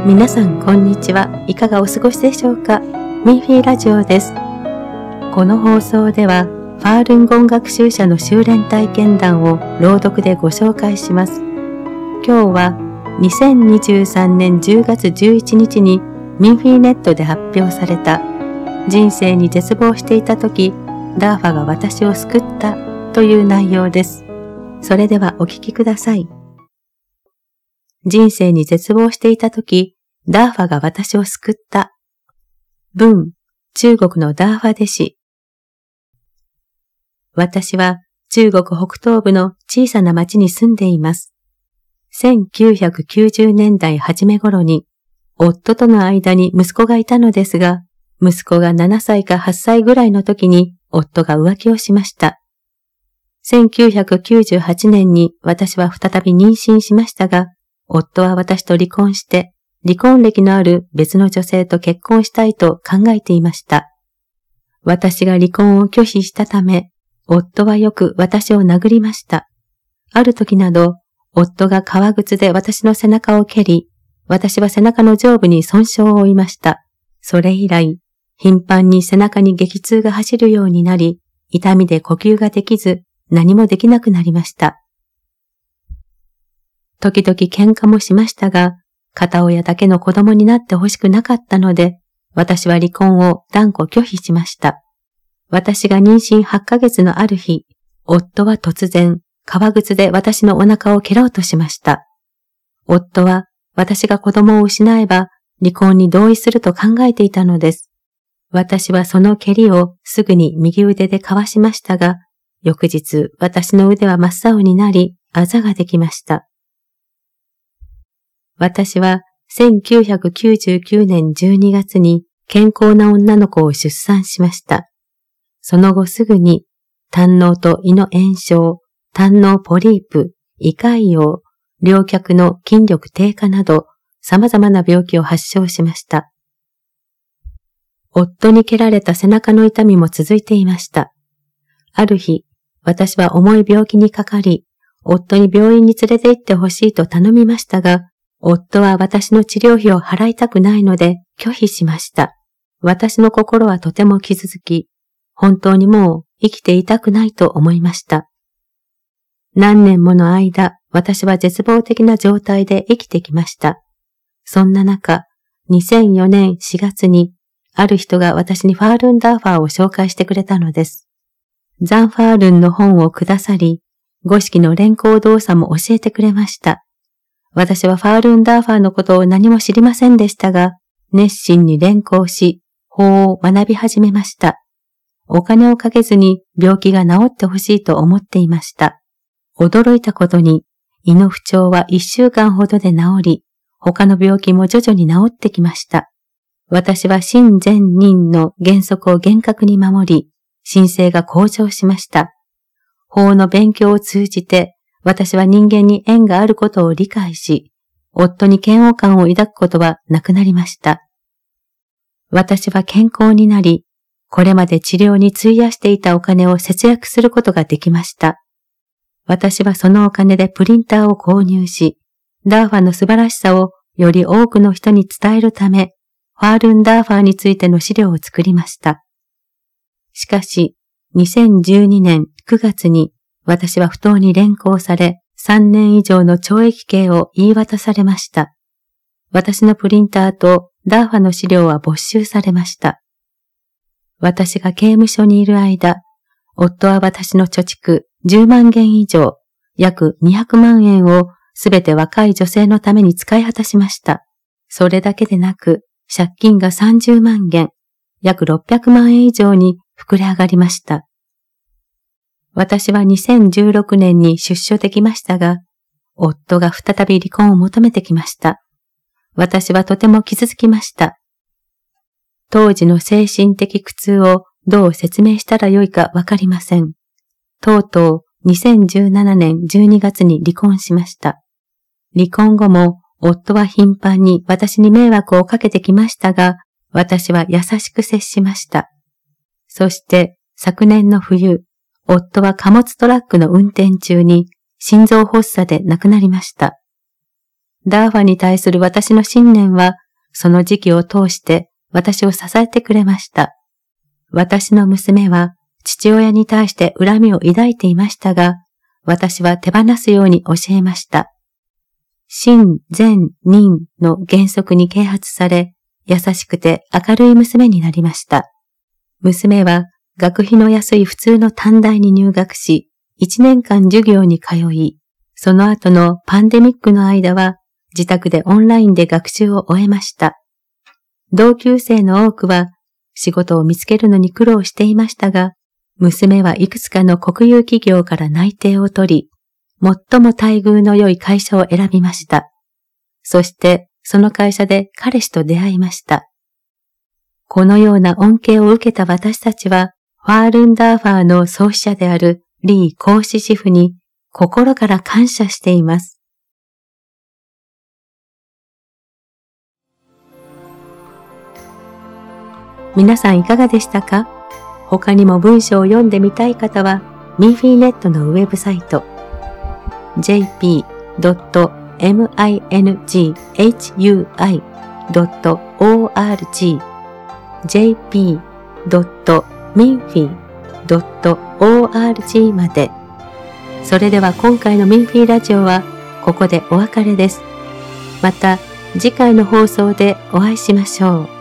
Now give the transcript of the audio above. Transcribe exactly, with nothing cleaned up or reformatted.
皆さんこんにちは。いかがお過ごしでしょうか。ミーフィーラジオです。この放送ではファールンゴン学習者の修練体験談を朗読でご紹介します。今日はにせんにじゅうさんねんじゅうがつじゅういちにちにミーフィーネットで発表された人生に絶望していた時、ダーファが私を救ったという内容です。それではお聞きください。人生に絶望していた時、ダーファが私を救った。文、中国のダーファ弟子。私は中国北東部の小さな町に住んでいます。せんきゅうひゃくきゅうじゅうねんだい初め頃に、夫との間に息子がいたのですが、息子がななさいかはっさいぐらいの時に夫が浮気をしました。せんきゅうひゃくきゅうじゅうはちねんに私は再び妊娠しましたが、夫は私と離婚して、離婚歴のある別の女性と結婚したいと考えていました。私が離婚を拒否したため、夫はよく私を殴りました。ある時など、夫が革靴で私の背中を蹴り、私は背中の上部に損傷を負いました。それ以来、頻繁に背中に激痛が走るようになり、痛みで呼吸ができず、何もできなくなりました。時々喧嘩もしましたが、片親だけの子供になってほしくなかったので、私は離婚を断固拒否しました。私が妊娠はちかげつのある日、夫は突然、革靴で私のお腹を蹴ろうとしました。夫は私が子供を失えば離婚に同意すると考えていたのです。私はその蹴りをすぐに右腕でかわしましたが、翌日私の腕は真っ青になり、あざができました。私はせんきゅうひゃくきゅうじゅうきゅうねんじゅうにがつに健康な女の子を出産しました。その後すぐに胆嚢と胃の炎症、胆嚢ポリープ、胃潰瘍、両脚の筋力低下など様々な病気を発症しました。夫に蹴られた背中の痛みも続いていました。ある日、私は重い病気にかかり、夫に病院に連れて行ってほしいと頼みましたが、夫は私の治療費を払いたくないので拒否しました。私の心はとても傷つき、本当にもう生きていたくないと思いました。何年もの間、私は絶望的な状態で生きてきました。そんな中、にせんよねんしがつに、ある人が私にファールンダーファーを紹介してくれたのです。ザン・ファールンの本をくださり、五式の連行動作も教えてくれました。私はファールンダーファーのことを何も知りませんでしたが、熱心に連行し、法を学び始めました。お金をかけずに病気が治ってほしいと思っていました。驚いたことに、胃の不調はいっしゅうかんほどで治り、他の病気も徐々に治ってきました。私は心善忍の原則を厳格に守り、心性が向上しました。法の勉強を通じて、私は人間に縁があることを理解し、夫に嫌悪感を抱くことはなくなりました。私は健康になり、これまで治療に費やしていたお金を節約することができました。私はそのお金でプリンターを購入し、ダーファの素晴らしさをより多くの人に伝えるため、ファールンダーファーについての資料を作りました。しかし、にせんじゅうにねんくがつに私は不当に連行され、さんねん以上の懲役刑を言い渡されました。私のプリンターとダーファの資料は没収されました。私が刑務所にいる間、夫は私の貯蓄じゅうまんげん以上、約にひゃくまんえんをすべて若い女性のために使い果たしました。それだけでなく、借金がさんじゅうまんげん、約ろっぴゃくまんえん以上に膨れ上がりました。私はにせんじゅうろくねんに出所できましたが、夫が再び離婚を求めてきました。私はとても傷つきました。当時の精神的苦痛をどう説明したらよいかわかりません。とうとうにせんじゅうななねんじゅうにがつに離婚しました。離婚後も夫は頻繁に私に迷惑をかけてきましたが、私は優しく接しました。そして昨年の冬、夫は貨物トラックの運転中に心臓発作で亡くなりました。 ダーファに対する私の信念は、その時期を通して私を支えてくれました。私の娘は父親に対して恨みを抱いていましたが、私は手放すように教えました。真、善、忍の原則に啓発され、優しくて明るい娘になりました。娘は学費の安い普通の短大に入学し、一年間授業に通い、その後のパンデミックの間は自宅でオンラインで学習を終えました。同級生の多くは仕事を見つけるのに苦労していましたが、娘はいくつかの国有企業から内定を取り、最も待遇の良い会社を選びました。そしてその会社で彼氏と出会いました。このような恩恵を受けた私たちは、ファールンダーファーの創始者であるリー孔子師傅に心から感謝しています。皆さんいかがでしたか？他にも文章を読んでみたい方は、ミンフィーネットのウェブサイト、ジェイピードットミンフィドットオーアールジー ジェイピードットミンフィドットオーアールジー まで。それでは今回のミンフィラジオはここでお別れです。また次回の放送でお会いしましょう。